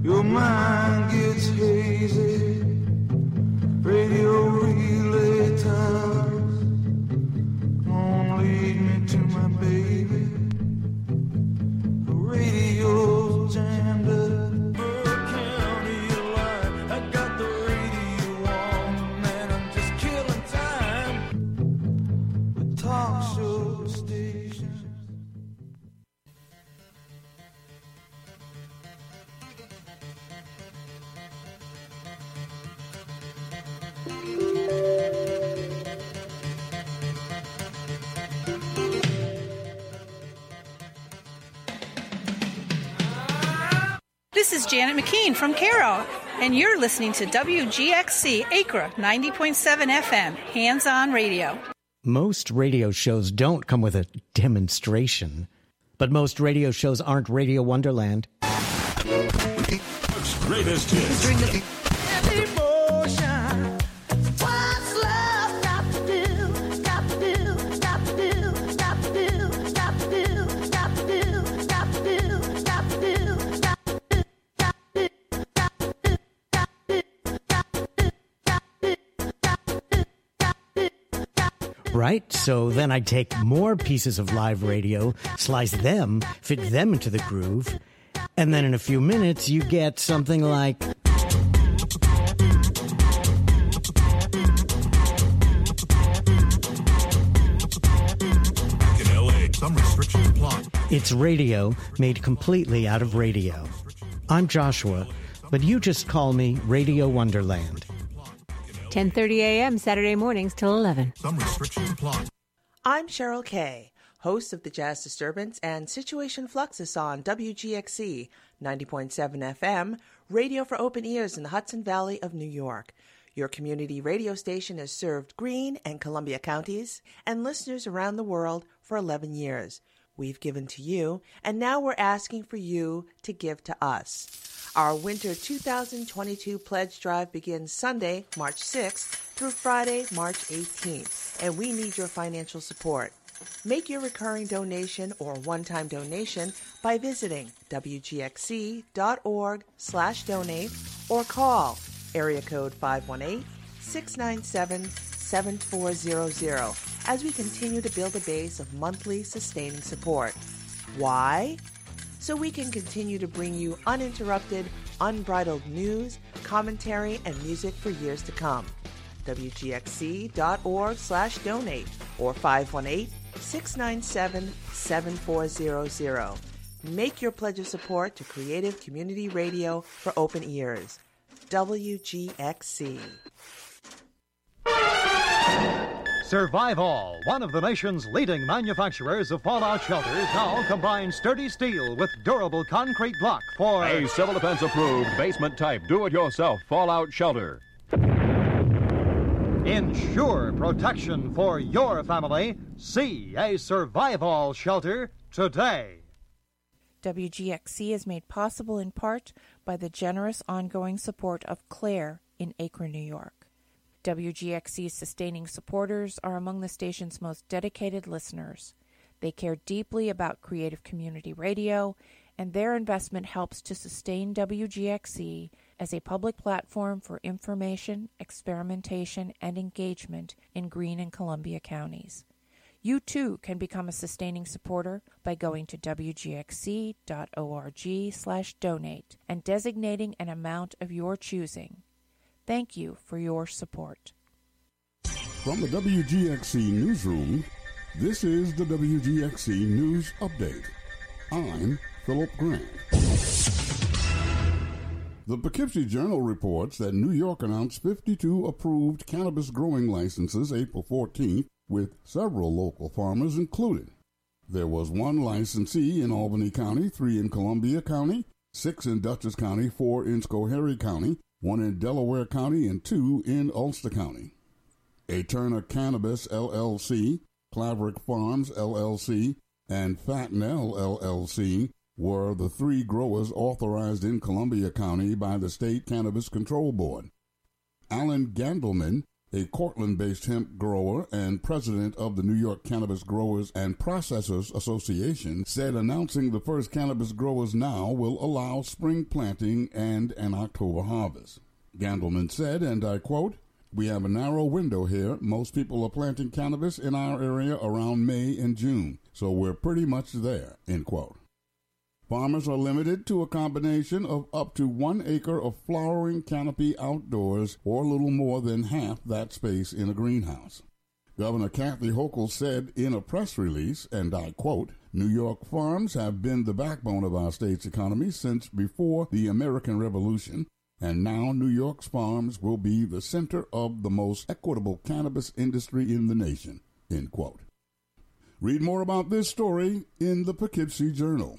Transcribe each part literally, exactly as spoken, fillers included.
Your mind gets hazy. Radio relay towers don't lead me to my baby. The radio's jammed up. Burke County line. I got the radio on, man. I'm just killing time with talk show stations. This is Janet McKean from Caro, and you're listening to W G X C Acre ninety point seven F M, hands-on radio. Most radio shows don't come with a demonstration, but most radio shows aren't Radio Wonderland. Greatest hits. Right? So then I take more pieces of live radio, slice them, fit them into the groove, and then in a few minutes you get something like... In L A, some restrictions apply. It's radio made completely out of radio. I'm Joshua, but you just call me Radio Wonderland. ten thirty a.m. Saturday mornings till eleven. Some restrictions apply. I'm Cheryl Kay, host of the Jazz Disturbance and Situation Fluxus on W G X C ninety point seven F M, radio for open ears in the Hudson Valley of New York. Your community radio station has served Greene and Columbia counties and listeners around the world for eleven years. We've given to you, and now we're asking for you to give to us. Our winter two thousand twenty-two pledge drive begins Sunday, March sixth through Friday, March eighteenth, and we need your financial support. Make your recurring donation or one-time donation by visiting W G X C dot org slash donate or call area code five one eight, six nine seven, seven four zero zero as we continue to build a base of monthly sustaining support. Why? So we can continue to bring you uninterrupted, unbridled news, commentary, and music for years to come. W G X C dot org slash donate or five one eight, six nine seven, seven four zero zero. Make your pledge of support to creative community radio for open ears. W G X C. Survival, one of the nation's leading manufacturers of fallout shelters, now combines sturdy steel with durable concrete block for a civil defense approved basement type do-it-yourself fallout shelter. Ensure protection for your family. See a survival shelter today. W G X C is made possible in part by the generous ongoing support of Claire in Acre, New York. W G X C's sustaining supporters are among the station's most dedicated listeners. They care deeply about creative community radio, and their investment helps to sustain W G X C as a public platform for information, experimentation, and engagement in Greene and Columbia counties. You, too, can become a sustaining supporter by going to W G X C dot org slash donate and designating an amount of your choosing. Thank you for your support. From the W G X C Newsroom, this is the W G X C News Update. I'm Philip Grant. The Poughkeepsie Journal reports that New York announced fifty-two approved cannabis growing licenses April fourteenth, with several local farmers included. There was one licensee in Albany County, three in Columbia County, six in Dutchess County, four in Schoharie County, one in Delaware County, and two in Ulster County. A Turner Cannabis, L L C, Claverick Farms, L L C, and Fatnell, L L C, were the three growers authorized in Columbia County by the State Cannabis Control Board. Alan Gandelman, a Cortland-based hemp grower and president of the New York Cannabis Growers and Processors Association, said announcing the first cannabis growers now will allow spring planting and an October harvest. Gandelman said, and I quote, "We have a narrow window here. Most people are planting cannabis in our area around May and June, so we're pretty much there," end quote. Farmers are limited to a combination of up to one acre of flowering canopy outdoors or a little more than half that space in a greenhouse. Governor Kathy Hochul said in a press release, and I quote, "New York farms have been the backbone of our state's economy since before the American Revolution, and now New York's farms will be the center of the most equitable cannabis industry in the nation," end quote. Read more about this story in the Poughkeepsie Journal.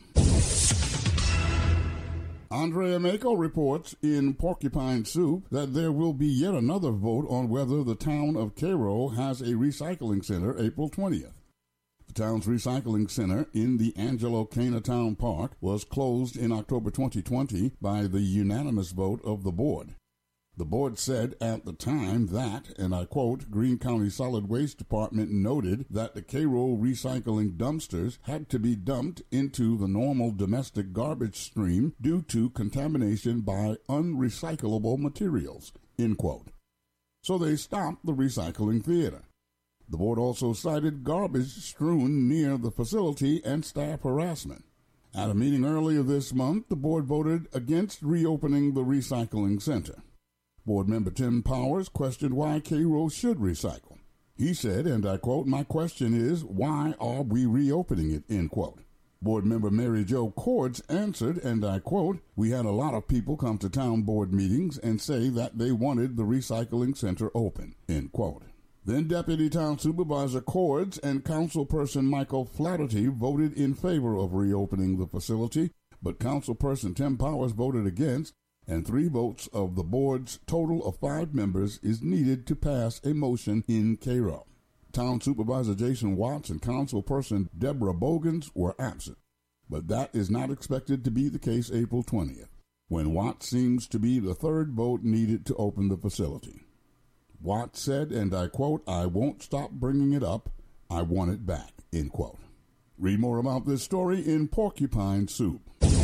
Andrea Mako reports in Porcupine Soup that there will be yet another vote on whether the town of Cairo has a recycling center April twentieth. The town's recycling center in the Angelo Cana Town Park was closed in October twenty twenty by the unanimous vote of the board. The board said at the time that, and I quote, Greene County Solid Waste Department noted that the Cairo recycling dumpsters had to be dumped into the normal domestic garbage stream due to contamination by unrecyclable materials, end quote. So they stopped the recycling theater. The board also cited garbage strewn near the facility and staff harassment. At a meeting earlier this month, the board voted against reopening the recycling center. Board member Tim Powers questioned why Cairo should recycle. He said, and I quote, "My question is, why are we reopening it?" end quote. Board member Mary Jo Cords answered, and I quote, "We had a lot of people come to town board meetings and say that they wanted the recycling center open," end quote. Then Deputy Town Supervisor Cords and Councilperson Michael Flaherty voted in favor of reopening the facility, but Councilperson Tim Powers voted against, and three votes of the board's total of five members is needed to pass a motion in Cairo. Town Supervisor Jason Watts and Councilperson Deborah Bogans were absent, but that is not expected to be the case April twentieth, when Watts seems to be the third vote needed to open the facility. Watts said, and I quote, "I won't stop bringing it up. I want it back," end quote. Read more about this story in Porcupine Soup.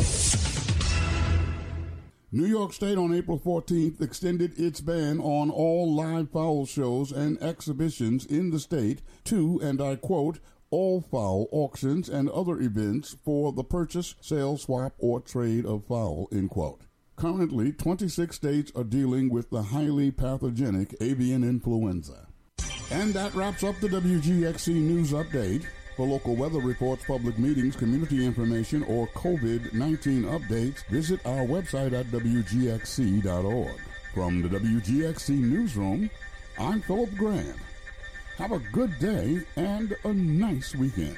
New York State on April fourteenth extended its ban on all live fowl shows and exhibitions in the state to, and I quote, "all fowl auctions and other events for the purchase, sale, swap, or trade of fowl," end quote. Currently, twenty-six states are dealing with the highly pathogenic avian influenza. And that wraps up the W G X C News Update. For local weather reports, public meetings, community information, or COVID nineteen updates, visit our website at W G X C dot org. From the W G X C Newsroom, I'm Philip Grant. Have a good day and a nice weekend.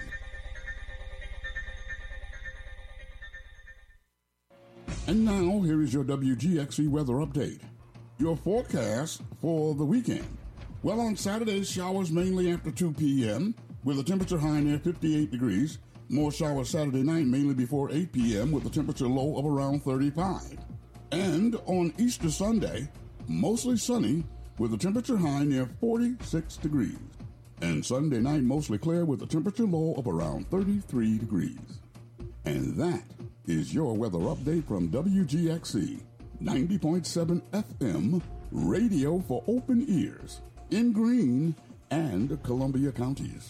And now, here is your W G X C weather update. Your forecast for the weekend. Well, on Saturday, showers mainly after two p.m., with a temperature high near fifty-eight degrees. More showers Saturday night, mainly before eight p.m., with a temperature low of around thirty-five. And on Easter Sunday, mostly sunny, with a temperature high near forty-six degrees. And Sunday night, mostly clear, with a temperature low of around thirty-three degrees. And that is your weather update from W G X C, ninety point seven F M, radio for open ears, in Greene and Columbia counties.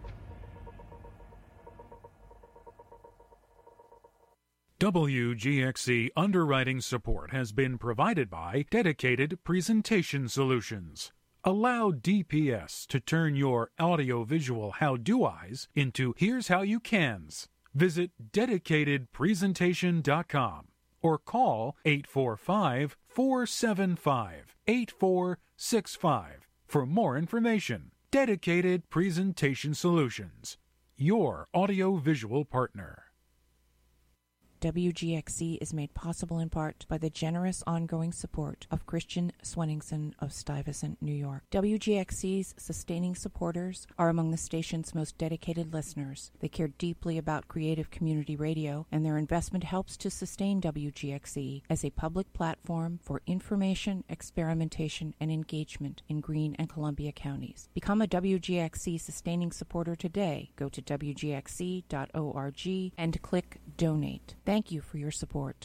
W G X C underwriting support has been provided by Dedicated Presentation Solutions. Allow D P S to turn your audiovisual how-do-eyes into here's how you cans. Visit dedicated presentation dot com or call eight four five, four seven five, eight four six five for more information. Dedicated Presentation Solutions, your audiovisual partner. W G X C is made possible in part by the generous ongoing support of Christian Swenningson of Stuyvesant, New York. W G X C's sustaining supporters are among the station's most dedicated listeners. They care deeply about creative community radio, and their investment helps to sustain W G X C as a public platform for information, experimentation, and engagement in Greene and Columbia counties. Become a W G X C sustaining supporter today. Go to W G X C dot org and click Donate. Thank you for your support.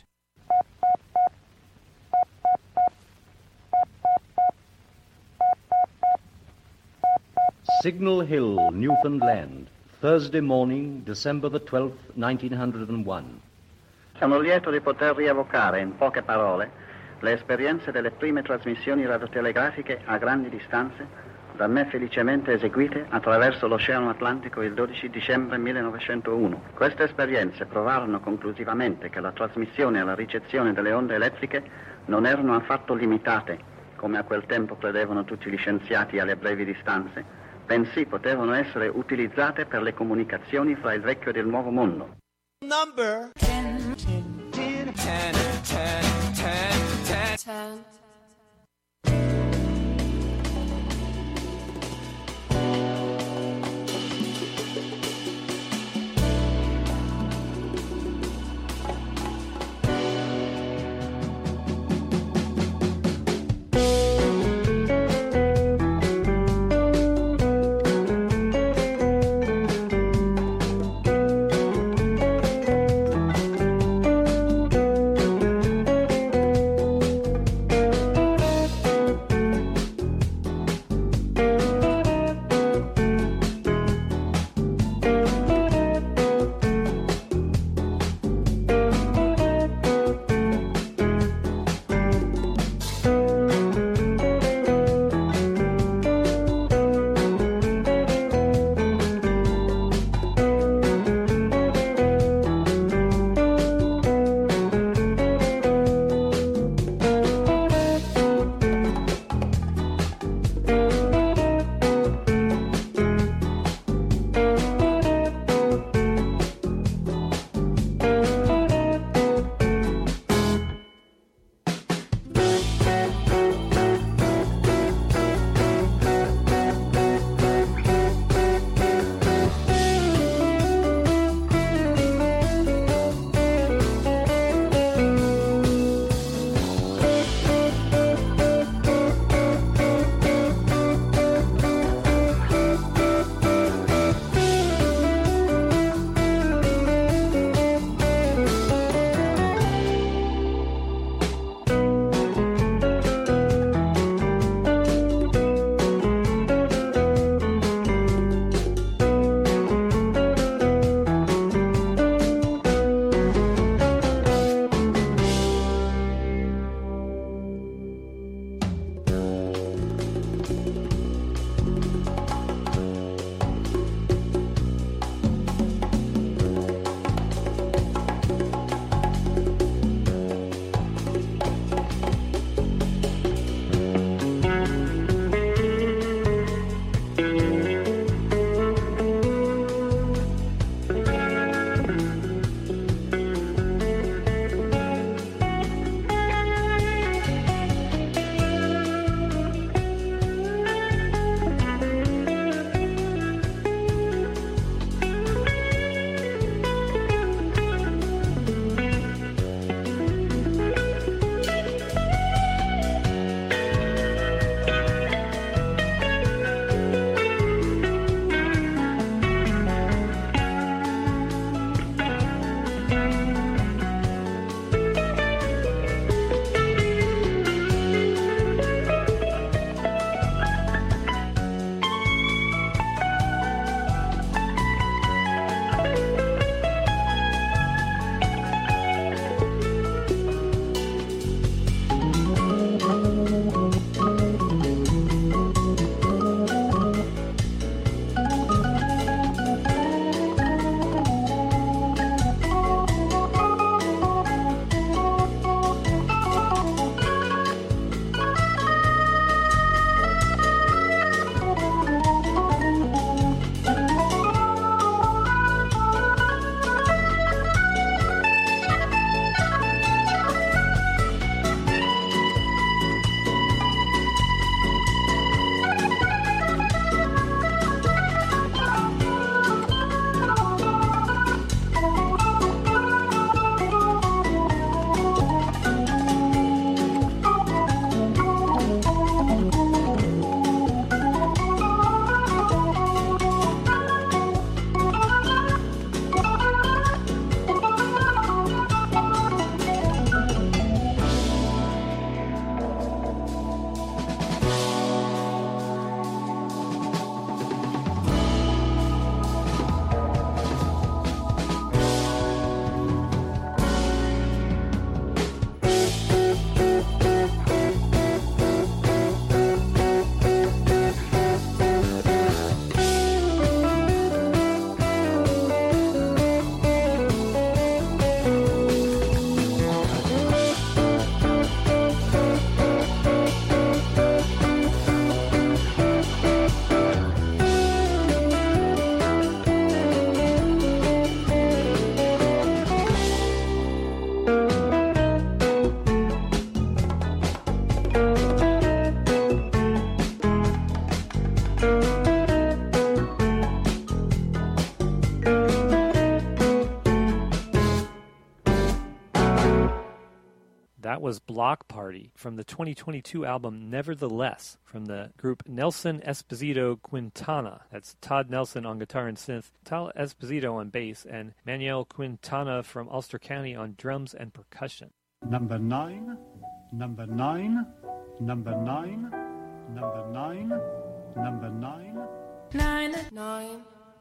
Signal Hill, Newfoundland, Thursday morning, December the twelfth, nineteen oh one. Sono lieto di poter rievocare in poche parole le esperienze delle prime trasmissioni radiotelegrafiche a grandi distanze da me felicemente eseguite attraverso l'Oceano Atlantico il dodici dicembre millenovecentouno. Queste esperienze provarono conclusivamente che la trasmissione e la ricezione delle onde elettriche non erano affatto limitate, come a quel tempo credevano tutti gli scienziati alle brevi distanze, bensì potevano essere utilizzate per le comunicazioni fra il vecchio ed il nuovo mondo. Number ten, ten, ten, ten, ten, ten, ten. That was Block Party from the twenty twenty-two album Nevertheless from the group Nelson Esposito Quintana. That's Todd Nelson on guitar and synth, Tal Esposito on bass, and Manuel Quintana from Ulster County on drums and percussion. Number nine, number nine, number nine, number nine, number nine. Nine, nine.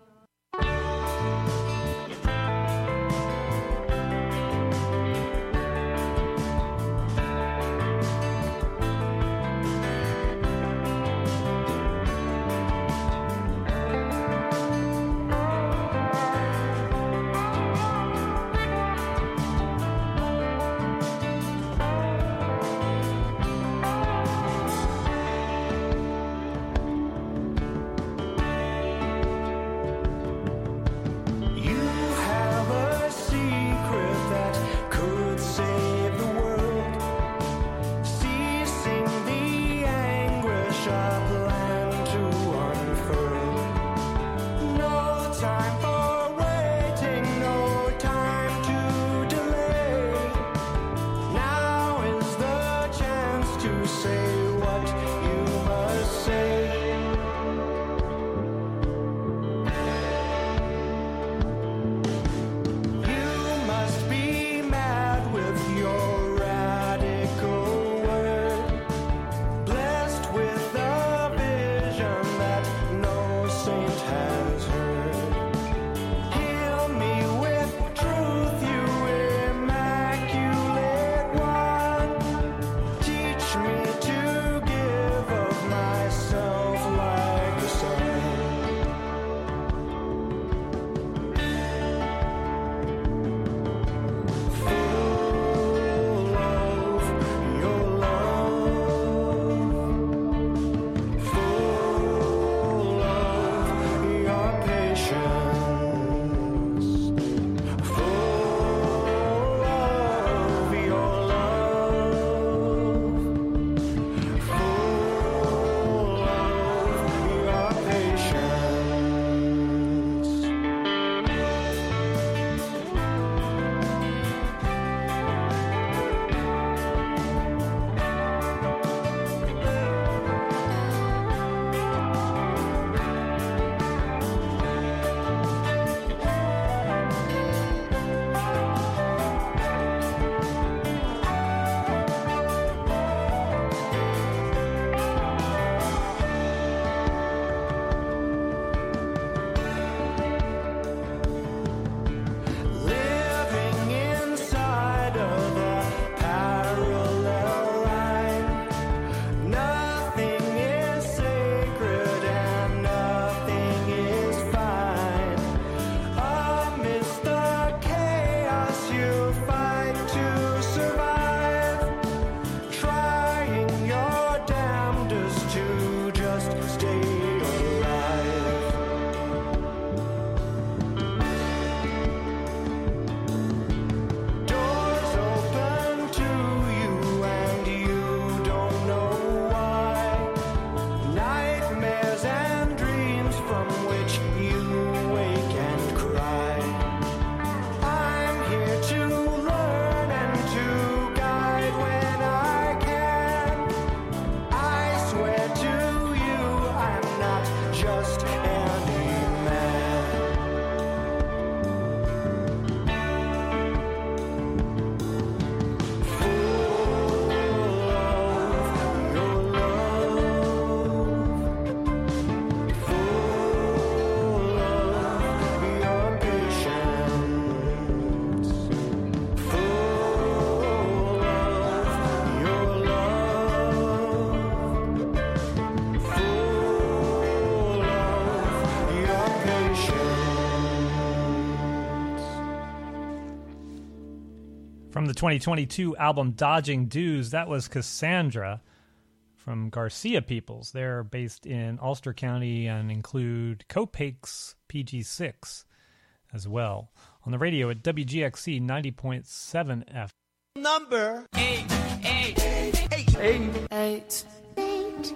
From the twenty twenty-two album Dodging Dues, that was Cassandra from Garcia Peoples. They're based in Ulster County and include Copake's P G six as well. On the radio at W G X C ninety point seven F. Number eight, eight, eight, eight, eight, eight. eight.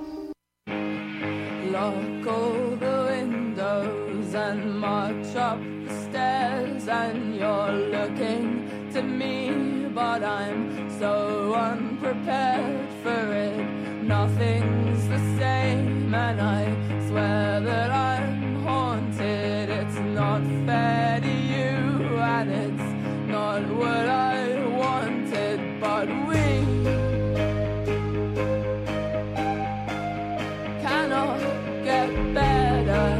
Lock all the windows and march up the stairs, and you're looking to me, but I'm so unprepared for it. Nothing's the same, and I swear that I'm haunted. It's not fair to you, and it's not what I wanted, but we cannot get better.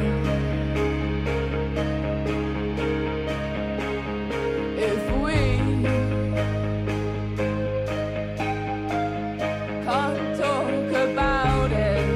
If we can't talk about it,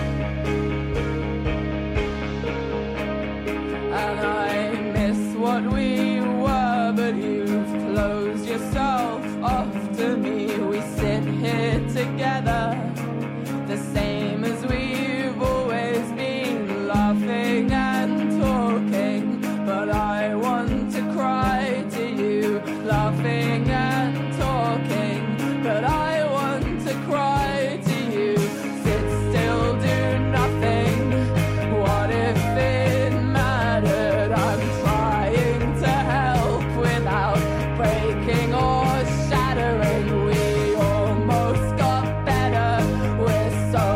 and I miss what we were, but you've closed yourself off to me. We sit here together, the same as we've always been, laughing and talking, but I want to cry to you, laughing and talking, but I want to cry to you. Sit still, do nothing. What if it mattered? I'm trying to help without breaking or shattering. We almost got better. We're so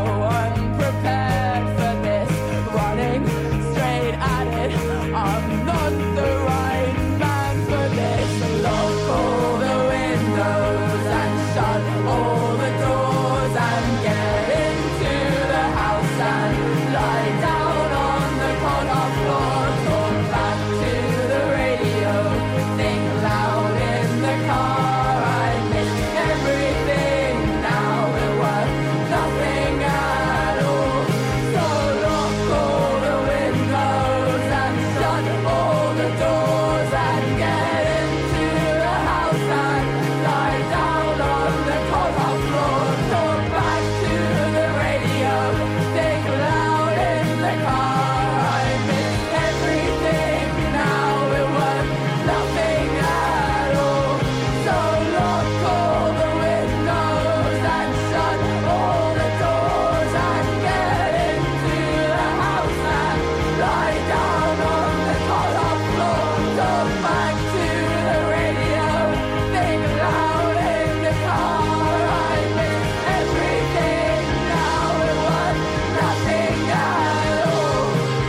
unprepared for this, running straight at it. I'm not the right man for this. Lock all the windows and shut all the doors and get into the house and lie down on the corner floor. Talk back to the radio, think loud in the car. I miss everything now, it was nothing at all. So lock all the windows and shut all the doors and get into the house and lie down on the corner floor. Talk back to the radio, think loud in the car. I miss everything now, it was nothing at all. So lock all the windows and shut all the doors and get into the house and lie down on the corner floor. Talk back to the radio, think loud in the car. I miss everything now, it was nothing at all.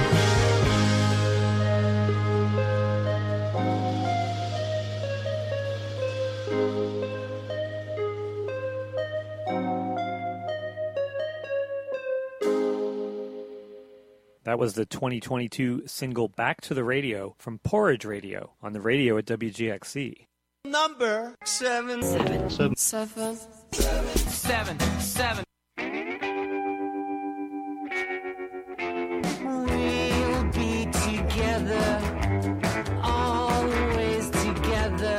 That was the twenty twenty-two single Back to the Radio from Porridge Radio on the radio at W G X C. Number seven. Seven. Seven. Seven. Seven. Seven. We'll be together, always together,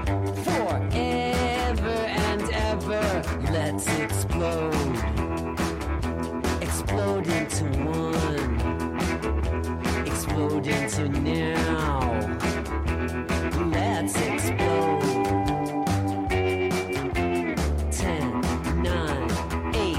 forever and ever. Let's explode, explode into one, explode into now. Let's explode. Ten, nine, eight.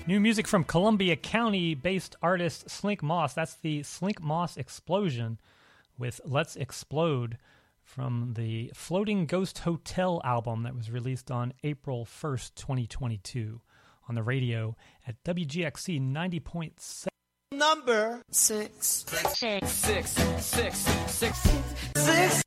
New music from Columbia County-based artist Slink Moss. That's the Slink Moss Explosion with Let's Explode from the Floating Ghost Hotel album that was released on April first, twenty twenty-two on the radio at W G X C ninety point seven. Number six. Six. Six. Six. Six. Six. Six.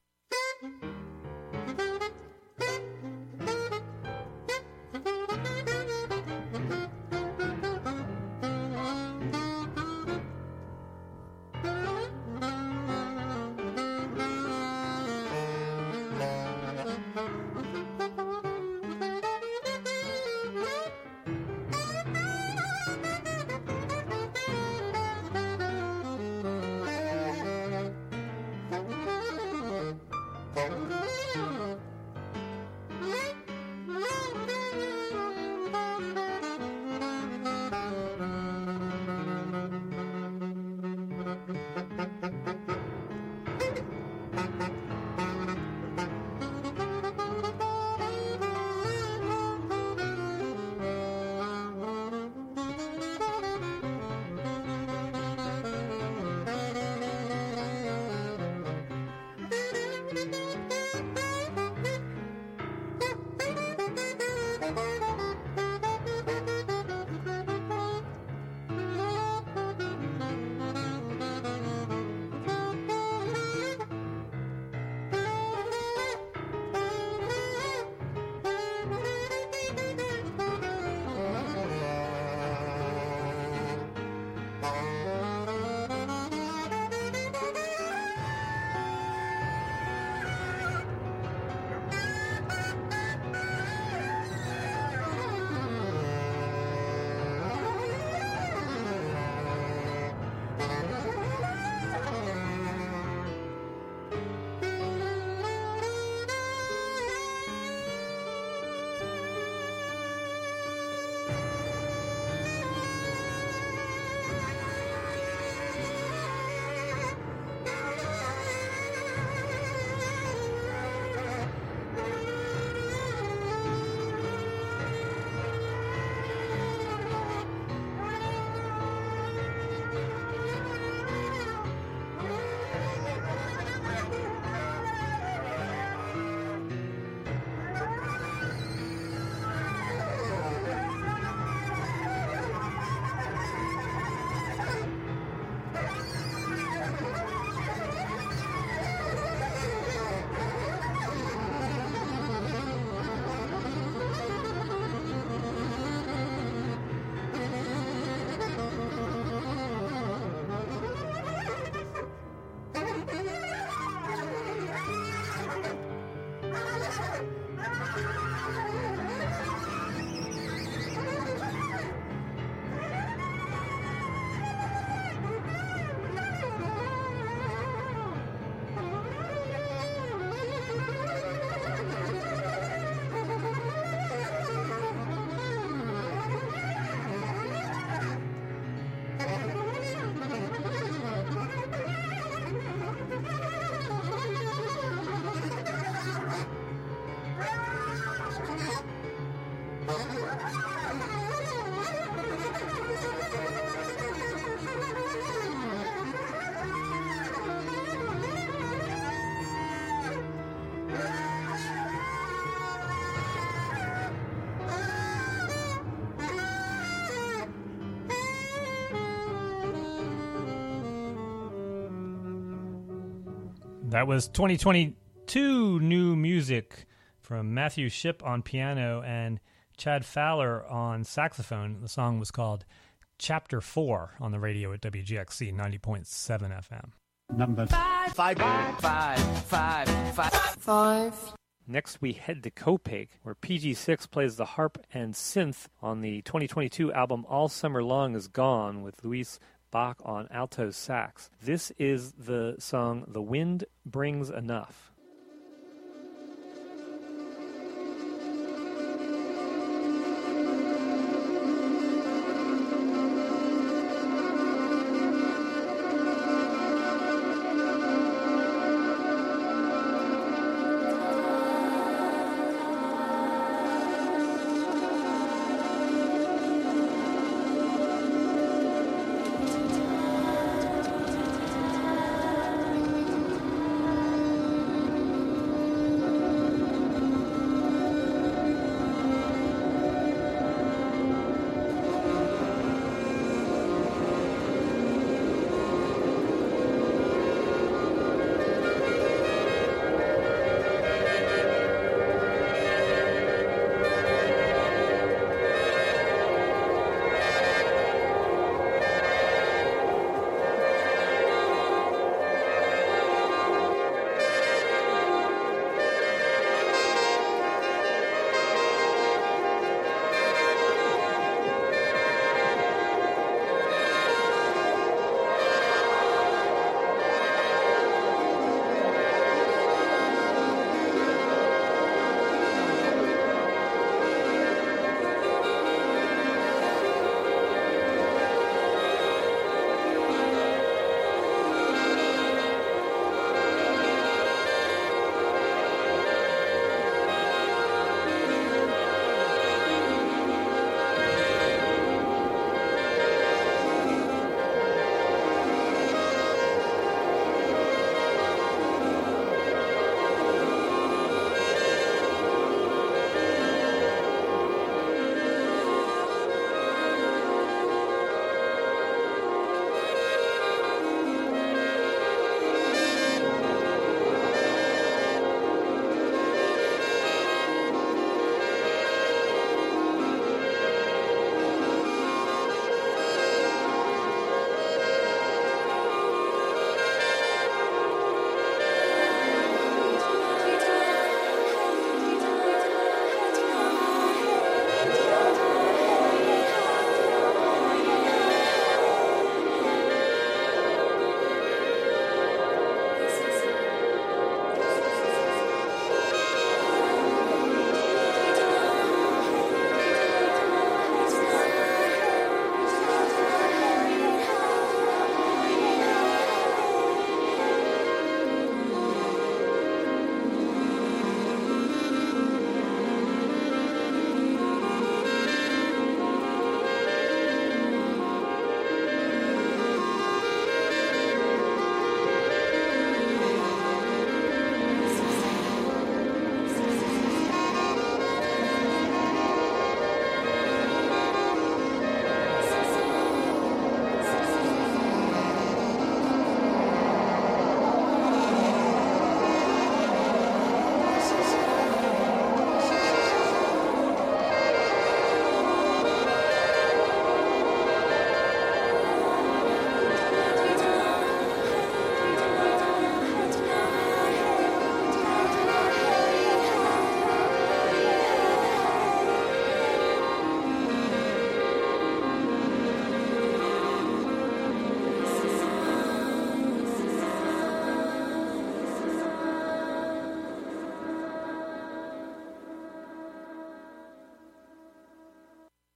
That was twenty twenty-two new music from Matthew Shipp on piano and Chad Fowler on saxophone. The song was called Chapter four on the radio at W G X C ninety point seven F M. Number five. Five. Five. Five. Five. Five. Next, we head to Copac, where P G six plays the harp and synth on the twenty twenty-two album All Summer Long Is Gone with Luis Bach on alto sax. This is the song The Wind Brings Enough.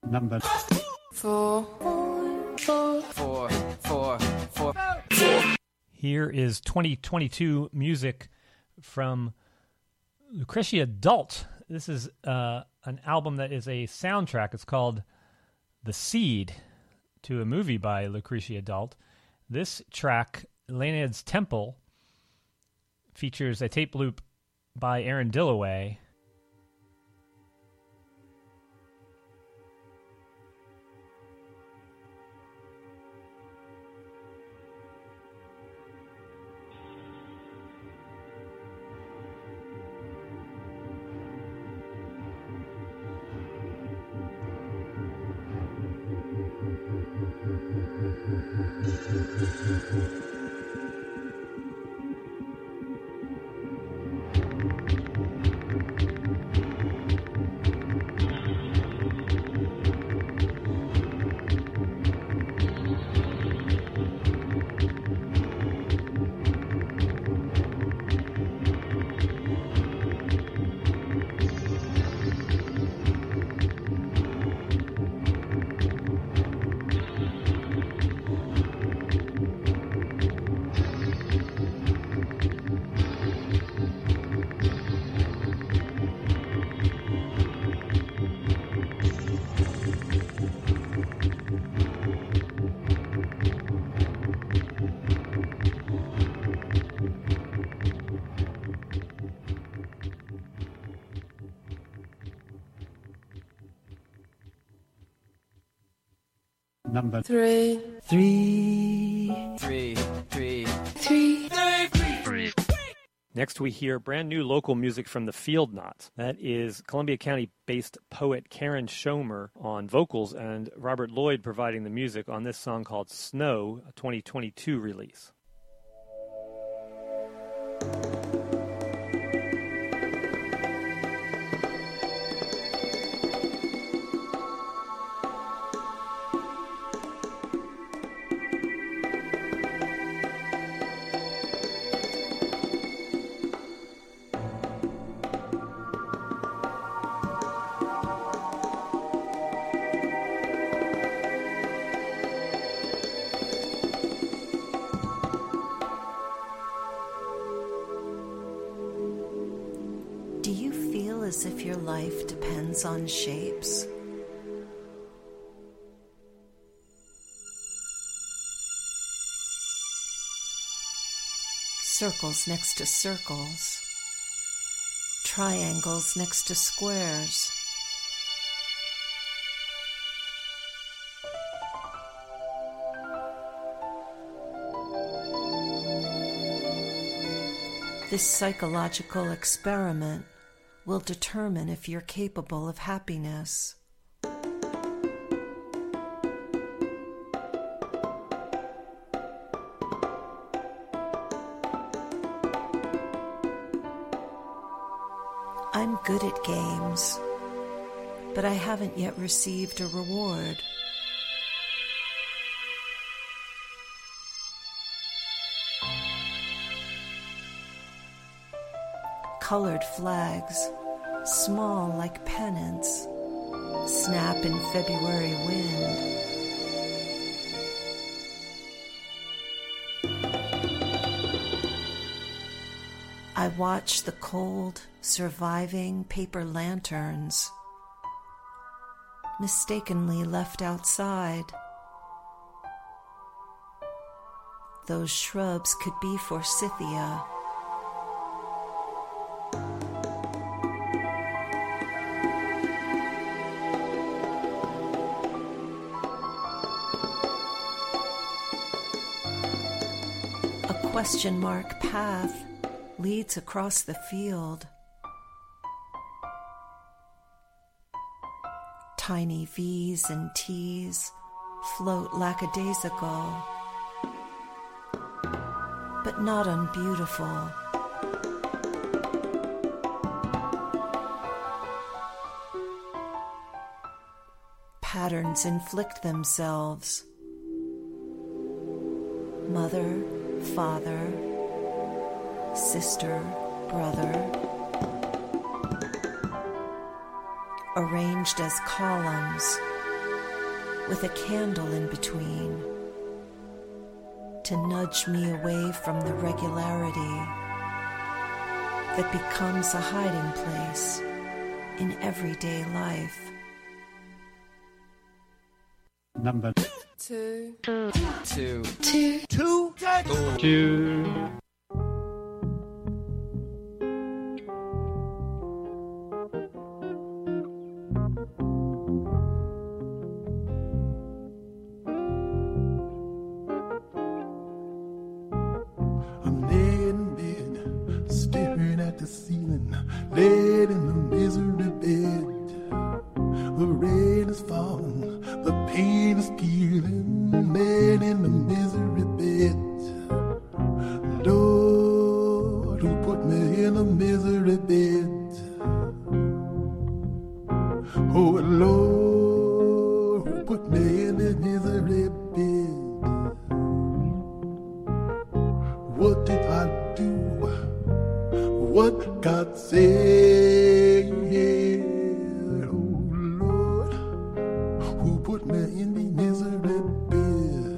Number four, four, four, four, four, four. Here is twenty twenty-two music from Lucretia Dalt. This is uh, an album that is a soundtrack. It's called The Seed, to a movie by Lucretia Dalt. This track, Leonid's Temple, features a tape loop by Aaron Dillaway. Number three, three, three, three, three, three. Next, we hear brand new local music from the Field Knots. That is Columbia County-based poet Karen Schomer on vocals and Robert Lloyd providing the music on this song called Snow, a twenty twenty-two release. As if your life depends on shapes. Circles next to circles. Triangles next to squares. This psychological experiment will determine if you're capable of happiness. I'm good at games, but I haven't yet received a reward. Colored flags, small like pennants, snap in February wind. I watch the cold, surviving paper lanterns, mistakenly left outside. Those shrubs could be forsythia. Question mark path leads across the field. Tiny V's and T's float lackadaisical, but not unbeautiful. Patterns inflict themselves. Mother, father, sister, brother, arranged as columns, with a candle in between, to nudge me away from the regularity that becomes a hiding place in everyday life. Number two, two, two, two, two, two. two. I'm laid in bed, staring at the ceiling, laid in the misery bed. The rain is falling, the pain is peeling, laid in the misery bed. Lord, who put me in a misery bed? Oh Lord, who put me in a misery bed? What did I do? What God said? Oh Lord, who put me in the misery bed?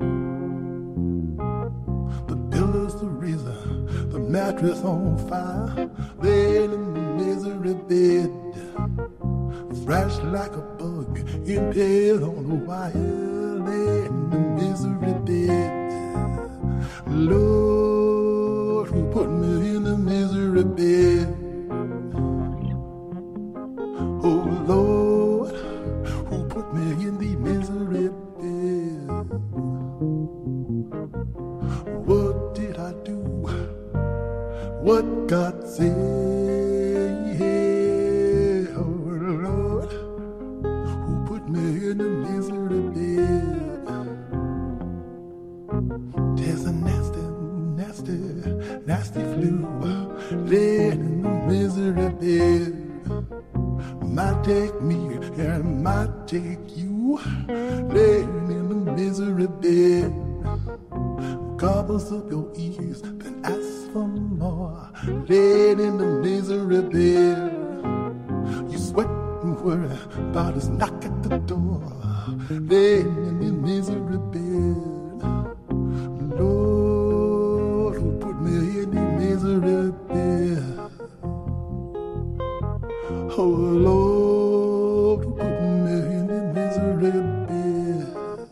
The pillows, the razor, the mattress on fire, laid in the misery bed. Fresh like a bug, impaled on the wire, laid in the misery bed. Lord, who put me in the misery bed? Oh Lord, who put me in the misery bed? What did I do? What God said? Oh Lord, who put me in the misery bed? There's a nasty, nasty, nasty flu laid in the misery bed. Might take me and might take you, laid in the misery bed. Gobbles up your ears, then ask for more, laid in the misery bed. You sweat and worry about his knock at the door, laid in the misery bed. Lord, who put me in the misery bed? Oh Lord, who put me in the misery bed?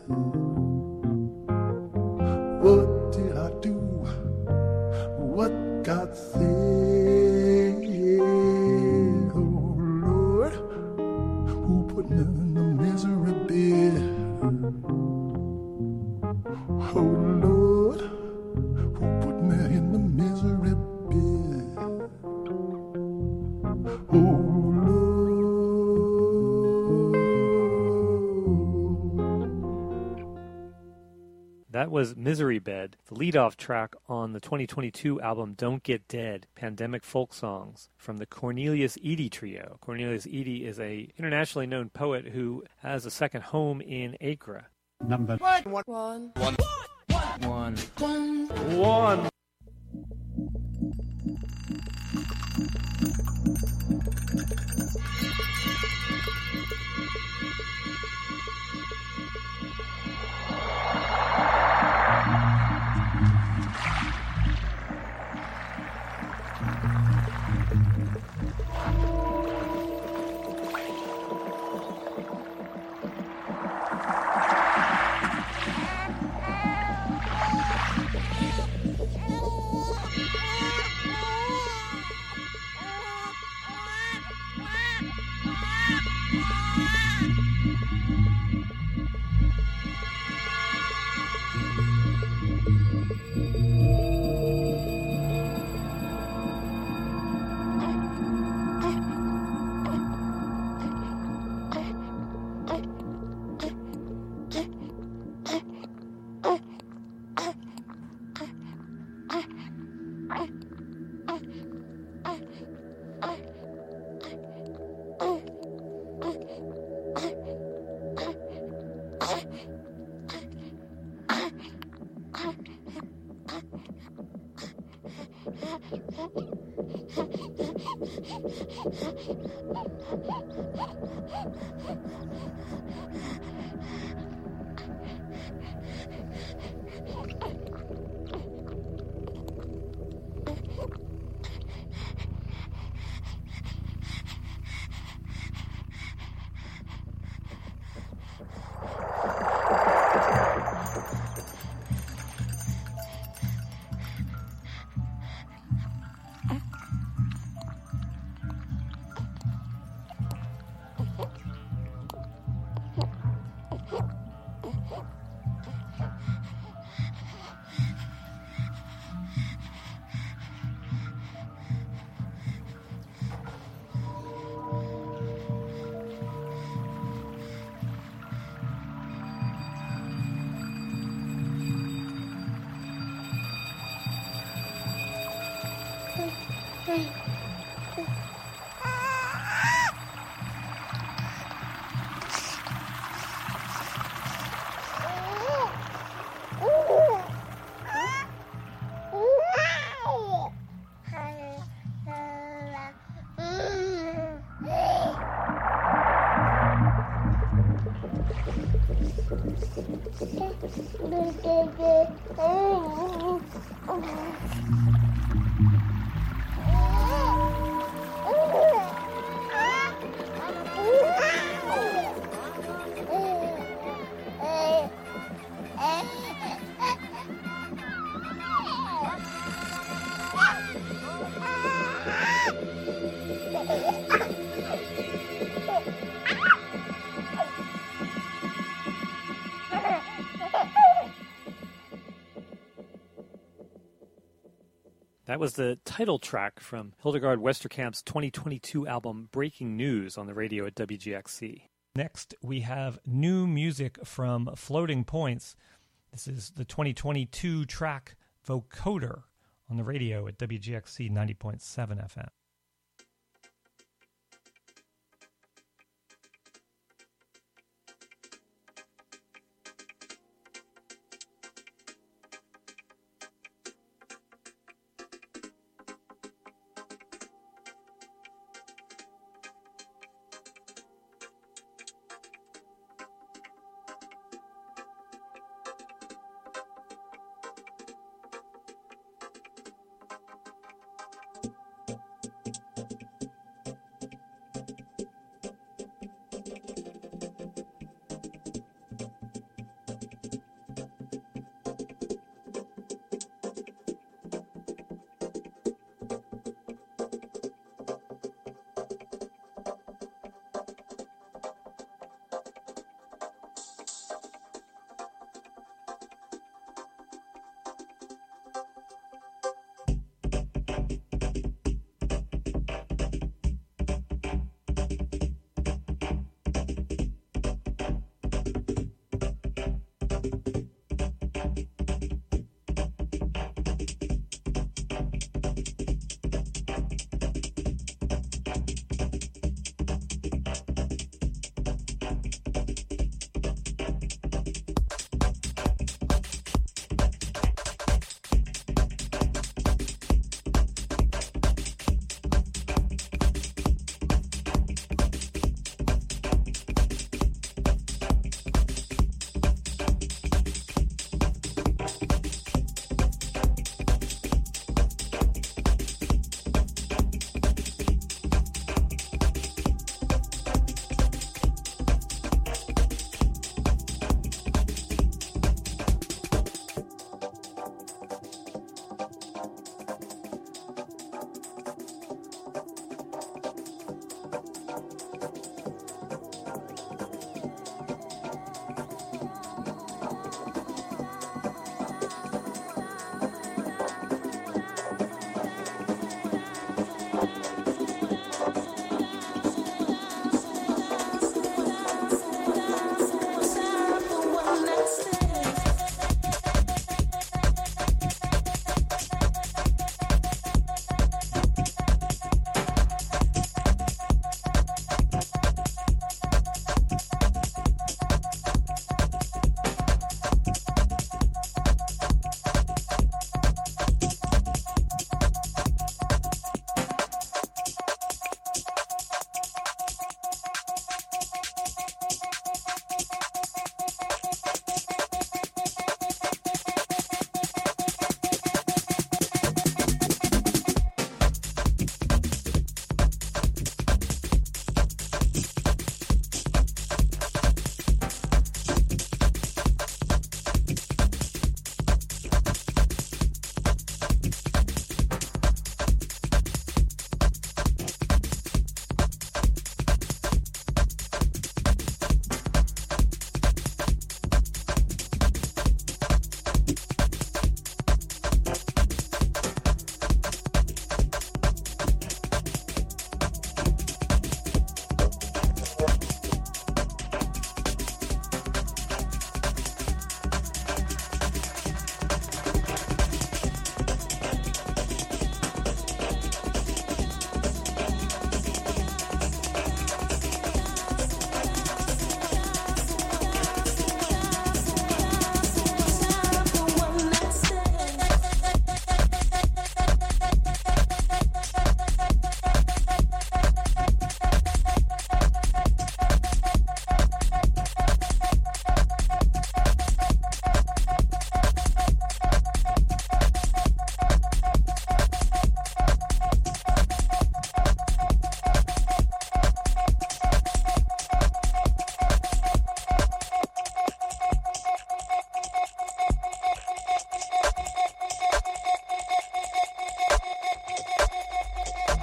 What did I do? What God said? Oh Lord, who put me in the misery bed? Oh Lord, who put me in the misery bed? Oh That was Misery Bed, the lead-off track on the twenty twenty-two album Don't Get Dead, Pandemic Folk Songs, from the Cornelius Eady Trio. Cornelius Eady is a internationally known poet who has a second home in Acre. Number one, one, one, one, one, one, one. That was the title track from Hildegard Westerkamp's twenty twenty-two album Breaking News on the radio at W G X C. Next, we have new music from Floating Points. This is the twenty twenty-two track Vocoder on the radio at W G X C ninety point seven F M.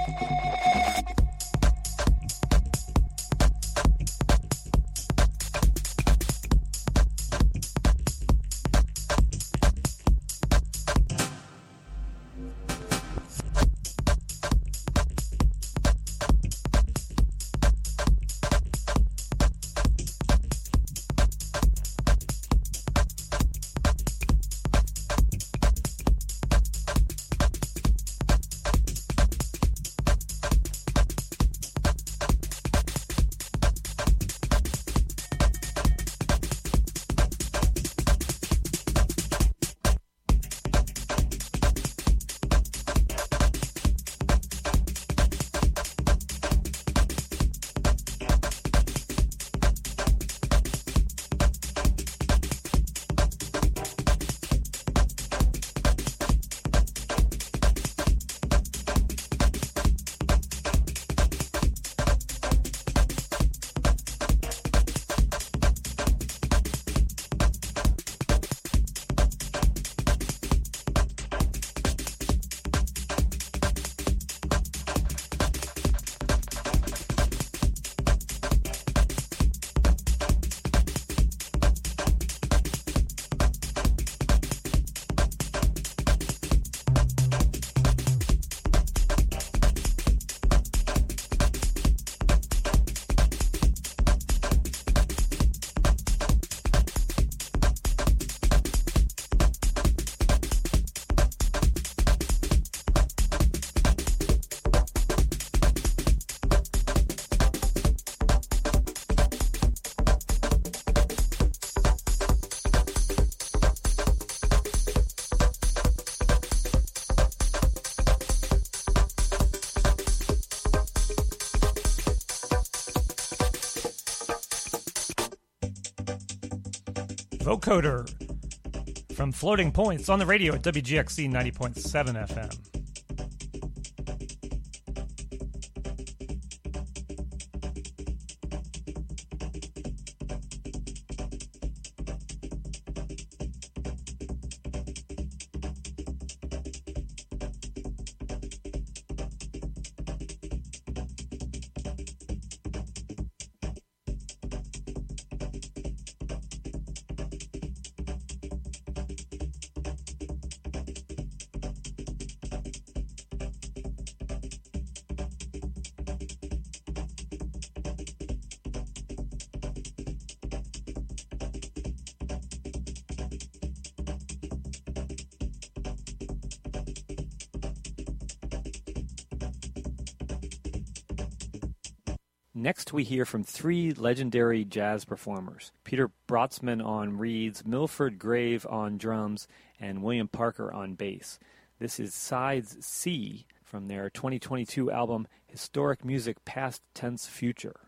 Vocoder from Floating Points on the radio at W G X C ninety point seven F M. Next, we hear from three legendary jazz performers, Peter Brotzman on reeds, Milford Grave on drums, and William Parker on bass. This is Sides C from their twenty twenty-two album, Historic Music Past Tense Future.